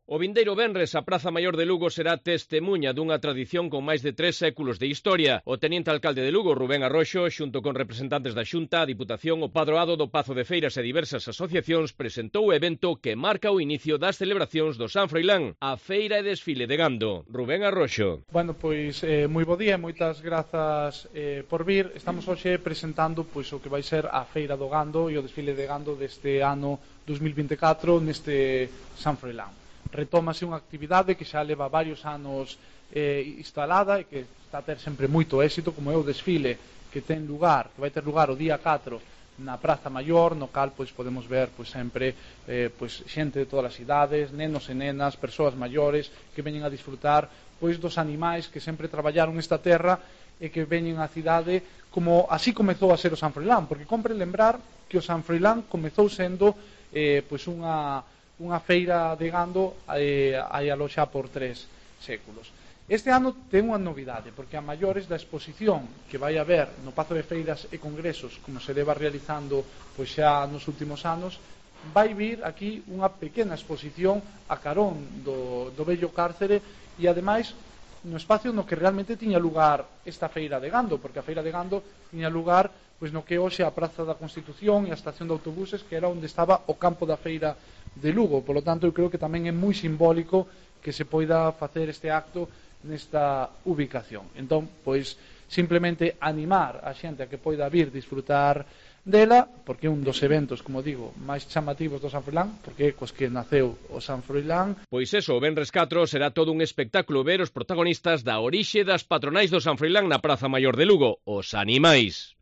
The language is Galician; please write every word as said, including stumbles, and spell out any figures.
O vindeiro venres a Praza Maior de Lugo será testemuña dunha tradición con máis de tres séculos de historia. O teniente alcalde de Lugo, Rubén Arroxo, xunto con representantes da Xunta, a Diputación, o Padroado do Pazo de Feiras e diversas asociacións, presentou o evento que marca o inicio das celebracións do San Froilán, a feira e desfile de gando. Rubén Arroxo. Bueno, pois eh, moi bo día, moitas grazas eh, por vir. Estamos hoxe presentando pois o que vai ser a feira do gando e o desfile de gando deste ano dos mil vinte e catro neste San Froilán. Retómase unha actividade que xa leva varios anos eh, instalada e que está a ter sempre moito éxito, como é o desfile que ten lugar, que vai ter lugar o día catro na Praza Maior, no cal pois podemos ver pois sempre eh, pois xente de todas as idades, nenos e nenas, persoas maiores que veñen a disfrutar pois dos animais que sempre traballaron esta terra e que veñen á cidade, como así comezou a ser o San Froilán, porque compre lembrar que o San Froilán comezou sendo eh, pois unha unha feira de gando eh, hai alo xa por tres séculos. Este ano ten unha novidade, porque a maiores da exposición que vai haber no Pazo de Feiras e Congresos, como se leva realizando pois xa nos últimos anos, vai vir aquí unha pequena exposición a carón do, do vello cárcere e ademais no espacio no que realmente tiña lugar esta feira de gando, porque a feira de gando tiña lugar pois no que hoxe a Praza da Constitución e a estación de autobuses, que era onde estaba o campo da feira de Lugo. Por lo tanto, eu creo que tamén é moi simbólico que se poida facer este acto nesta ubicación. Entón, pois, simplemente animar a xente a que poida vir disfrutar dela, porque é un dos eventos, como digo, máis chamativos do San Froilán, porque é cos que naceu o San Froilán. Pois eso, o venres catro será todo un espectáculo ver os protagonistas da orixe das patronais do San Froilán na Praza Maior de Lugo, os animais.